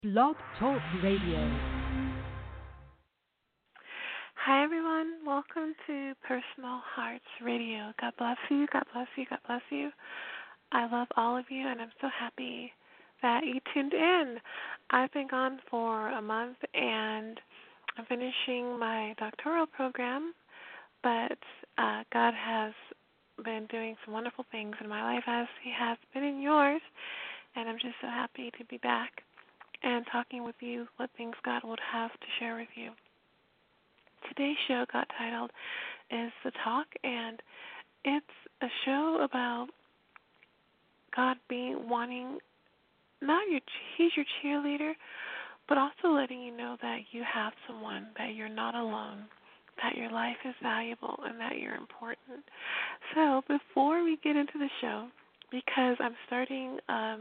Blog Talk Radio. Hi, everyone. Welcome to Personal Hearts Radio. God bless you. God bless you. God bless you. I love all of you, and I'm so happy that you tuned in. I've been gone for a month, and I'm finishing my doctoral program, but God has been doing some wonderful things in my life as He has been in yours, and I'm just so happy to be back and talking with you what things God would have to share with you. Today's show got titled Is the Talk, and it's a show about God wanting, He's your cheerleader, but also letting you know that you have someone, that you're not alone, that your life is valuable, and that you're important. So before we get into the show, because I'm starting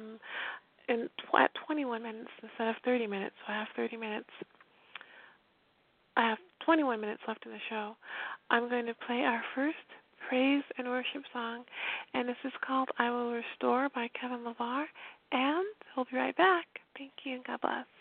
at 21 minutes instead of 30 minutes, so I have 21 minutes left in the show. I'm going to play our first praise and worship song, and this is called I Will Restore by Kevin LeVar, and we'll be right back. Thank you, and God bless.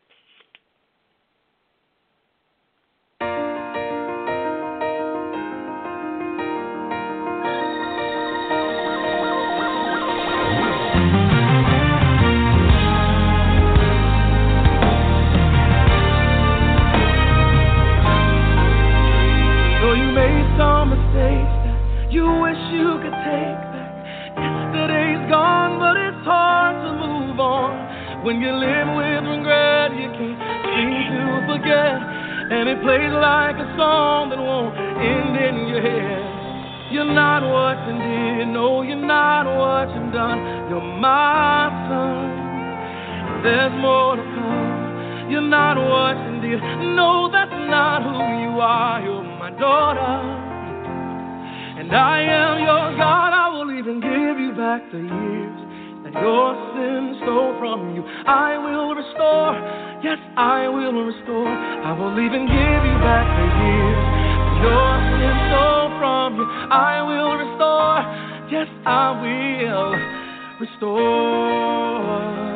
Some mistakes that you wish you could take back. Yesterday's gone, but it's hard to move on. When you live with regret, you can't seem to forget, and it plays like a song that won't end in your head. You're not what you did, no, you're not what you've done. You're my son, there's more to come. You're not what you did, no, that's not who you are. You're my daughter, and I am your God. I will even give you back the years that your sin stole from you. I will restore, yes, I will restore. I will even give you back the years that your sin stole from you. I will restore, yes, I will restore.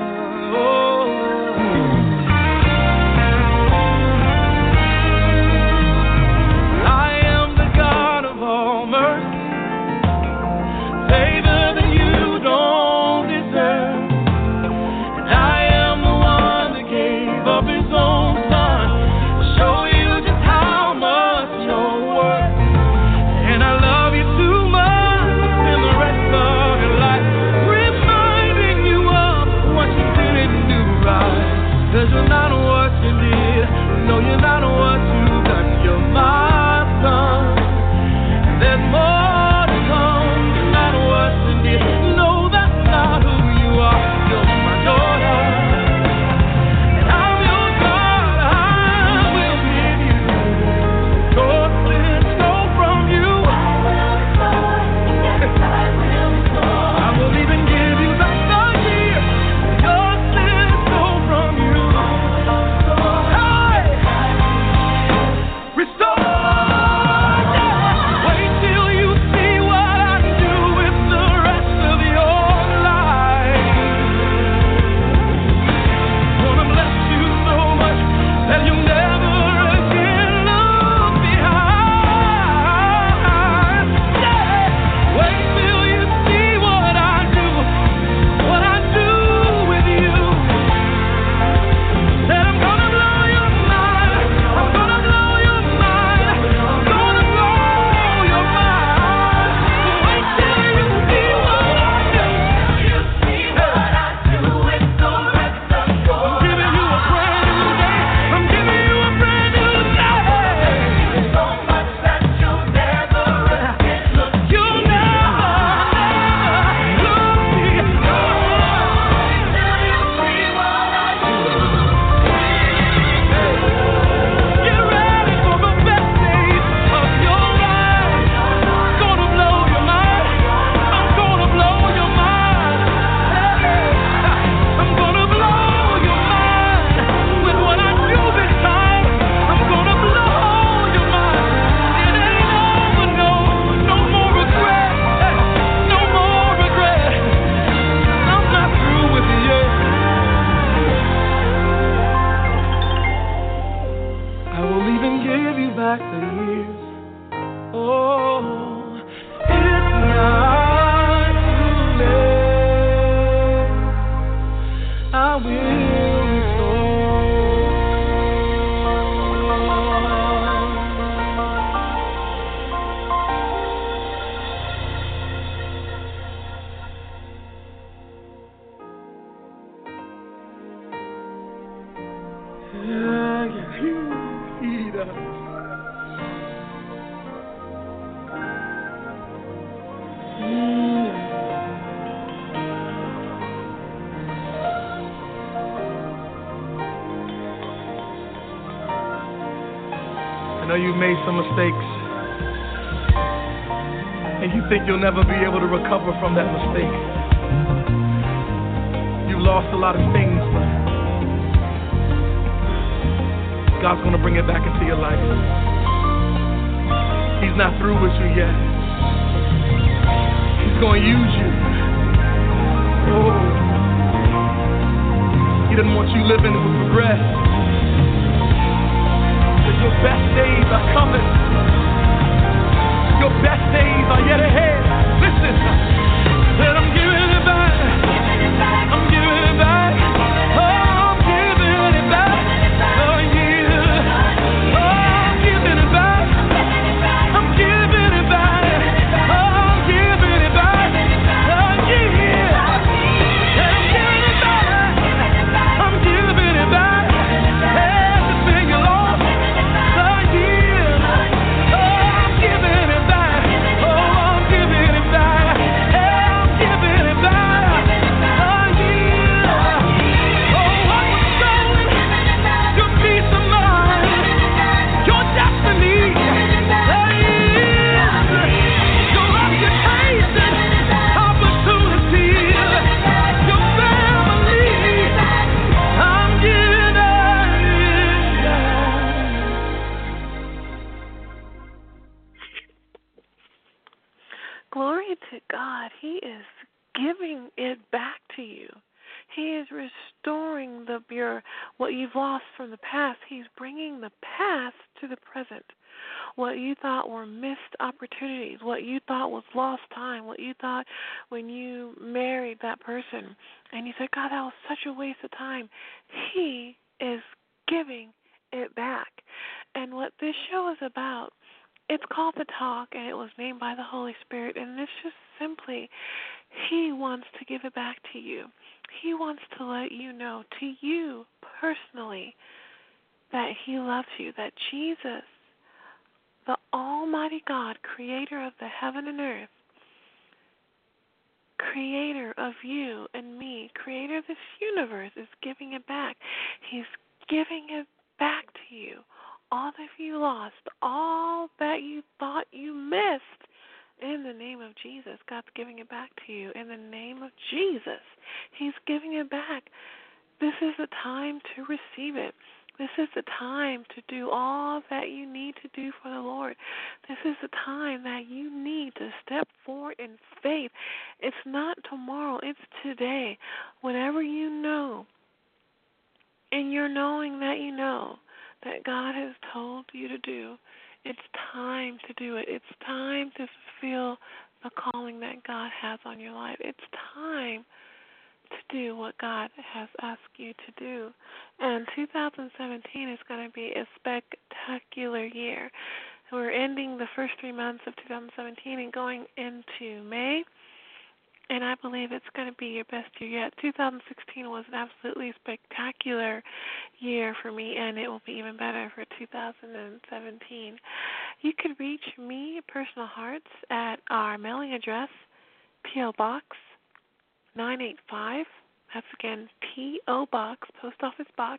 I know you've made some mistakes, and you think you'll never be able to recover from that mistake. You've lost a lot of things, but God's going to bring it back into your life. He's not through with you yet. He's going to use you. Oh, He doesn't want you living with regret. Your best days are coming. Your best days are yet ahead. Listen, that I'm giving it back. I'm giving it back. Oh, I'm giving it back. Oh, yeah. Oh, I'm giving it back. I'm giving it back. Oh, I'm giving it back. Oh, yeah. I'm giving it back. I'm giving it back. Everything you lost. Glory to God. He is giving it back to you. He is restoring what you've lost from the past. He's bringing the past to the present. What you thought were missed opportunities, what you thought was lost time, what you thought when you married that person, and you said, God, that was such a waste of time. He is giving it back. And what this show is about, it's called The Talk, and it was named by the Holy Spirit, and it's just simply, He wants to give it back to you. He wants to let you know, to you personally, that He loves you, that Jesus, the Almighty God, creator of the heaven and earth, creator of you and me, creator of this universe, is giving it back. He's giving it back to you. All that you lost, all that you thought you missed, in the name of Jesus, God's giving it back to you. In the name of Jesus, He's giving it back. This is the time to receive it. This is the time to do all that you need to do for the Lord. This is the time that you need to step forward in faith. It's not tomorrow, it's today. Whatever you know, and you're knowing that you know, that God has told you to do, it's time to do it. It's time to fulfill the calling that God has on your life. It's time to do what God has asked you to do. And 2017 is going to be a spectacular year. We're ending the first 3 months of 2017 and going into May. And I believe it's going to be your best year yet. 2016 was an absolutely spectacular year for me, and it will be even better for 2017. You could reach me, Personal Hearts, at our mailing address, P.O. Box 985. That's again P.O. Box, Post Office Box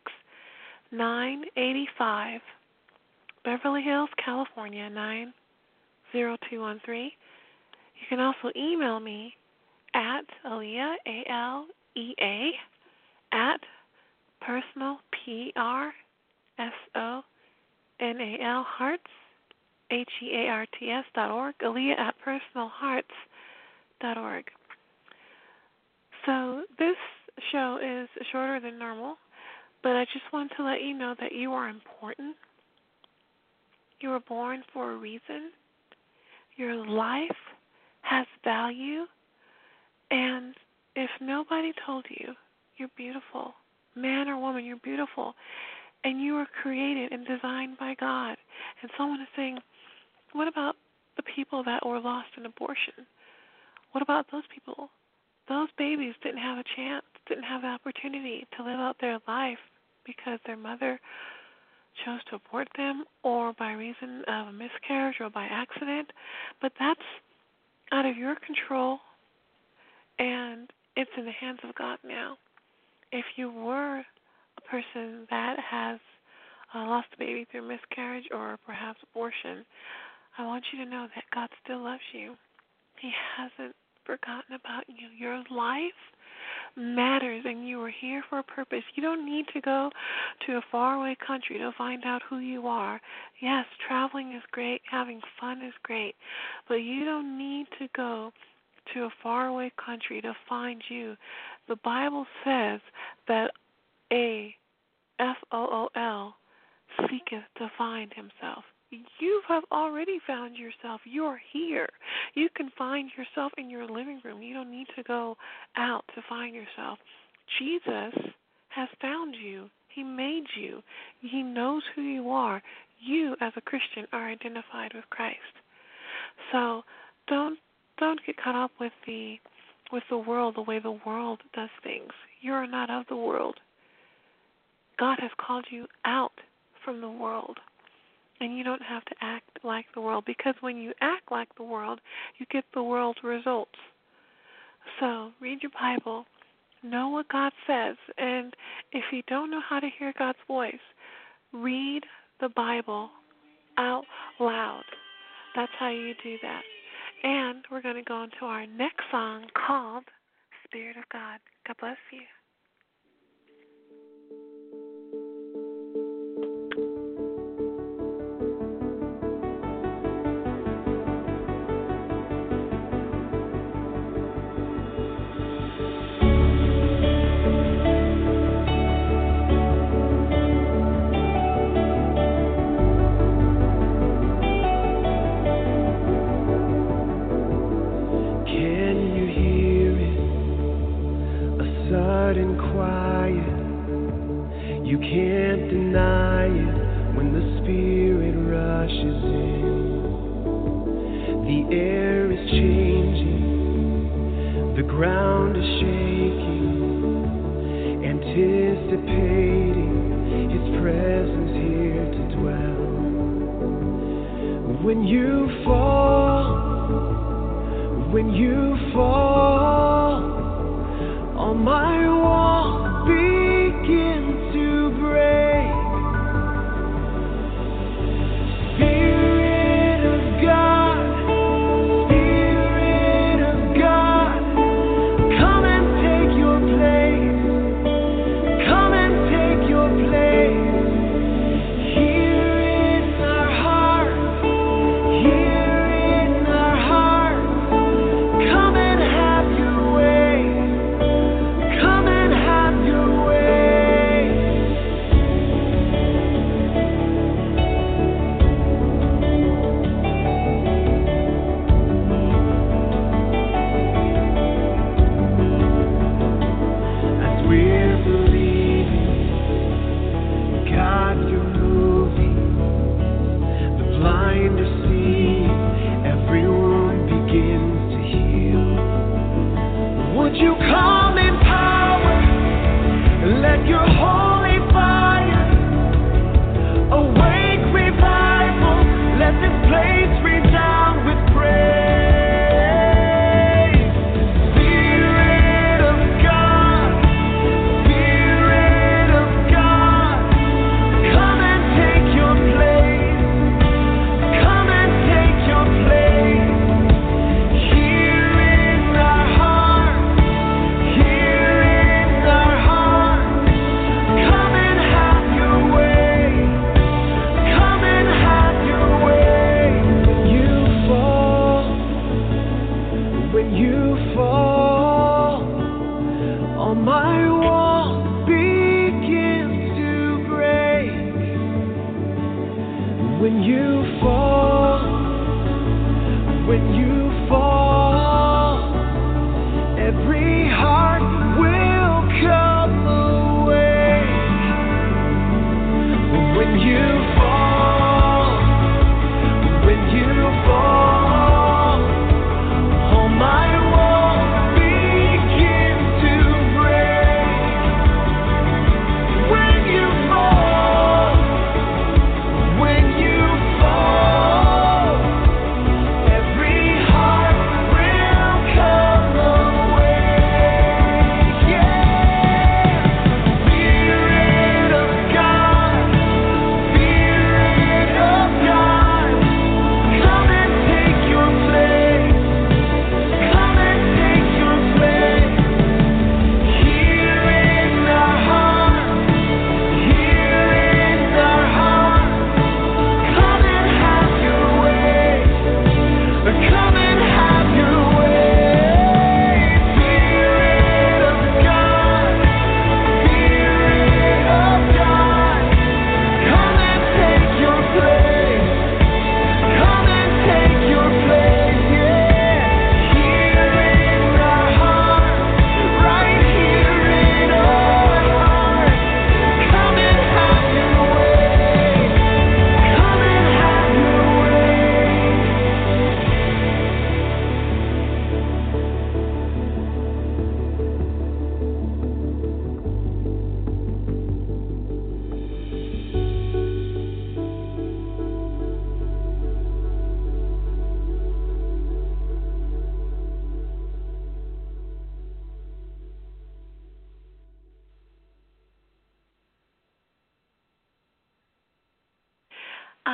985, Beverly Hills, California 90213. You can also email me at Alea, A-L-E-A, at personal, P-R-S-O-N-A-L, hearts, H-E-A-R-T-S.org, Alea at personalhearts.org. So this show is shorter than normal, but I just want to let you know that you are important. You were born for a reason. Your life has value. And if nobody told you, you're beautiful, man or woman, you're beautiful, and you were created and designed by God. And someone is saying, what about the people that were lost in abortion? What about those people? Those babies didn't have a chance, didn't have the opportunity to live out their life because their mother chose to abort them or by reason of a miscarriage or by accident, but that's out of your control, and it's in the hands of God now. If you were a person that has lost a baby through miscarriage or perhaps abortion, I want you to know that God still loves you. He hasn't forgotten about you. Your life matters, and you are here for a purpose. You don't need to go to a faraway country to find out who you are. Yes, traveling is great, having fun is great, but you don't need to go to a faraway country to find you. The Bible says that a FOOL seeketh to find himself. You have already found yourself. You're here. You can find yourself in your living room. You don't need to go out to find yourself. Jesus has found you. He made you. He knows who you are. You, as a Christian, are identified with Christ. So don't get caught up with the world, the way the world does things. You're not of the world. God has called you out from the world. And you don't have to act like the world, because when you act like the world, you get the world's results. So read your Bible, know what God says, and if you don't know how to hear God's voice, read the Bible out loud. That's how you do that. And we're going to go into our next song called Spirit of God. God bless you. You can't deny it when the Spirit rushes in. The air is changing, the ground is shaking, anticipating His presence here to dwell. When you fall, all my walls begin to break. Spirit of God, come and take your place. Come and take your place. Here in our hearts, come and have your way. Come and have your way. As we're believing, God, you're moving. The blind are seeing, everyone begins to heal. Would you come in power? Let your holy fire awake revival. Let this place resound with praise. Spirit of God, come and take your place. Come and take your place. Here in our hearts, come and have your way. Come and have your way. When you fall, all my walls begin to break. When you fall, every heart will come awake. When you fall, all my walls begin to break. When you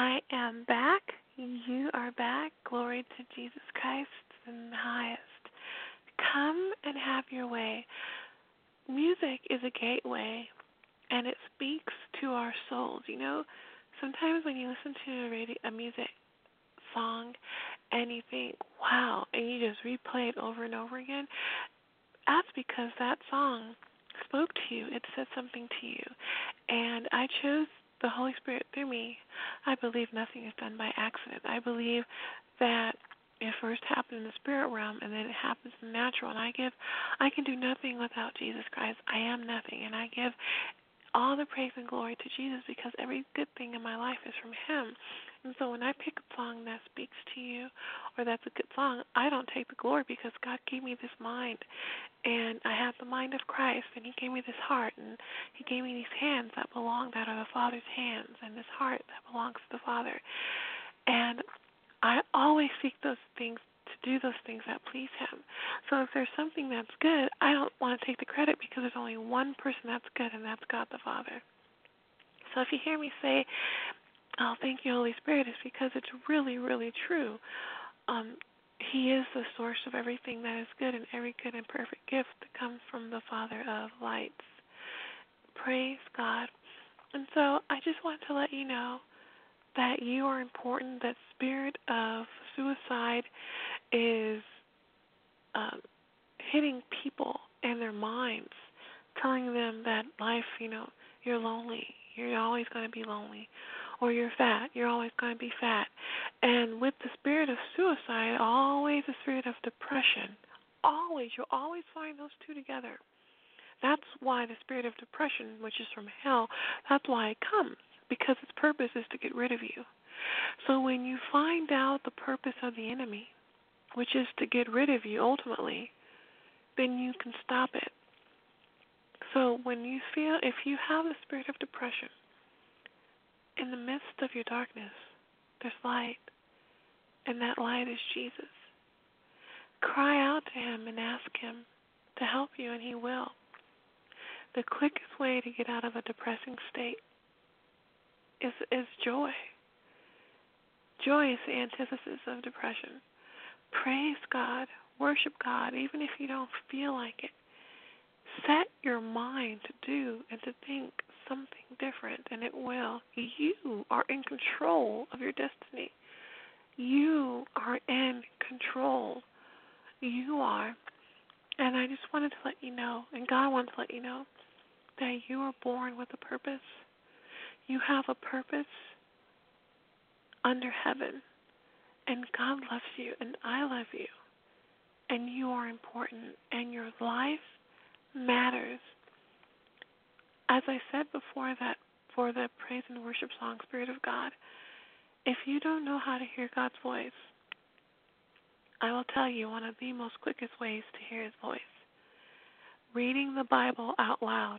I am back. You are back. Glory to Jesus Christ in the highest. Come and have your way. Music is a gateway, and it speaks to our souls. You know, sometimes when you listen to a music song and you think, wow, and you just replay it over and over again, that's because that song spoke to you. It said something to you. And I chose the Holy Spirit through me. I believe nothing is done by accident. I believe that it first happened in the spirit realm and then it happens in the natural. And I can do nothing without Jesus Christ. I am nothing. And I give all the praise and glory to Jesus because every good thing in my life is from Him. And so when I pick a song that speaks to you or that's a good song, I don't take the glory because God gave me this mind. And I have the mind of Christ, and He gave me this heart, and He gave me these hands that are the Father's hands, and this heart that belongs to the Father. And I always seek those things to do those things that please Him. So if there's something that's good, I don't want to take the credit because there's only one person that's good, and that's God the Father. So if you hear me say, oh, thank you, Holy Spirit, it's because it's really, really true. He is the source of everything that is good, and every good and perfect gift that comes from the Father of lights. Praise God. And so I just want to let you know that you are important, that spirit of suicide is hitting people in their minds, telling them that life, you're lonely, you're always going to be lonely, or you're fat, you're always going to be fat. And with the spirit of suicide, always the spirit of depression. You'll always find those two together. That's why the spirit of depression, which is from hell, that's why it comes, because its purpose is to get rid of you. So when you find out the purpose of the enemy, which is to get rid of you ultimately, then you can stop it. So if you have the spirit of depression, in the midst of your darkness, there's light, and that light is Jesus. Cry out to Him and ask Him to help you, and He will. The quickest way to get out of a depressing state is joy. Joy is the antithesis of depression. Praise God, worship God, even if you don't feel like it. Set your mind to do and to think something different, and it will. You are in control of your destiny. You are in control. You are. And I just wanted to let you know, and God wants to let you know, that you are born with a purpose. You have a purpose under heaven, and God loves you, and I love you, and you are important, and your life matters. As I said before, that for the praise and worship song, Spirit of God, if you don't know how to hear God's voice, I will tell you one of the most quickest ways to hear His voice. Reading the Bible out loud.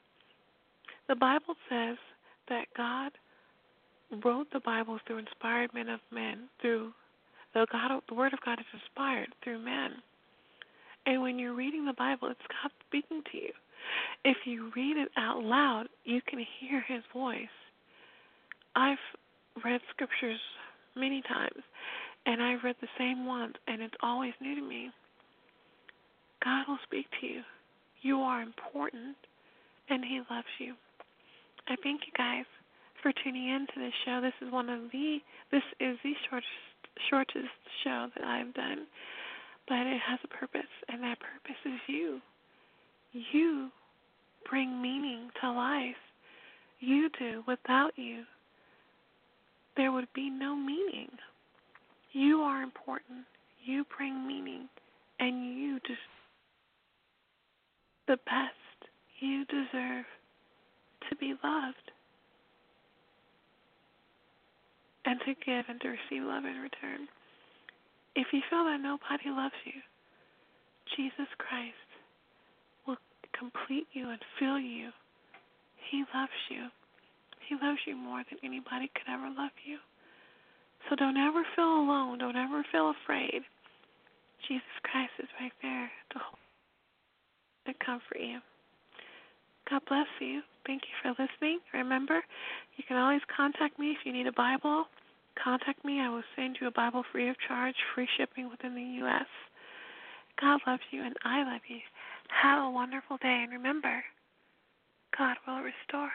The Bible says that God wrote the Bible through inspired men of men, the Word of God is inspired through men. And when you're reading the Bible, it's God speaking to you. If you read it out loud, you can hear His voice. I've read scriptures many times, and I've read the same ones, and it's always new to me. God will speak to you. You are important, and He loves you. I thank you guys for tuning in to this show. This is the shortest show that I've done, but it has a purpose, and that purpose is you. You bring meaning to life. You do. Without you, there would be no meaning. You are important. You bring meaning, and you deserve the best. You deserve to be loved and to give and to receive love in return. If you feel that nobody loves you, Jesus Christ will complete you and fill you. He loves you. He loves you more than anybody could ever love you. So don't ever feel alone. Don't ever feel afraid. Jesus Christ is right there to hold and comfort you. God bless you. Thank you for listening. Remember, you can always contact me if you need a Bible. Contact me. I will send you a Bible free of charge, free shipping within the U.S. God loves you, and I love you. Have a wonderful day, and remember, God will restore.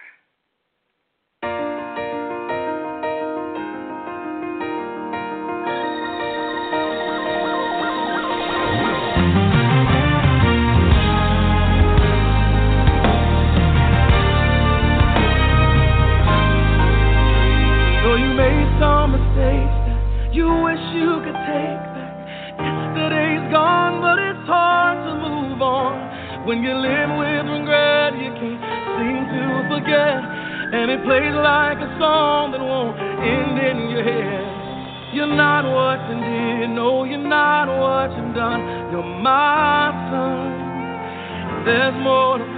Though you made some mistakes that you wish you could take back. Yesterday's gone, but it's hard to move on. When you live with regret, you can't seem to forget. And it plays like a song that won't end in your head. You're not what you did, no, you're not what you've done. You're my son. There's more to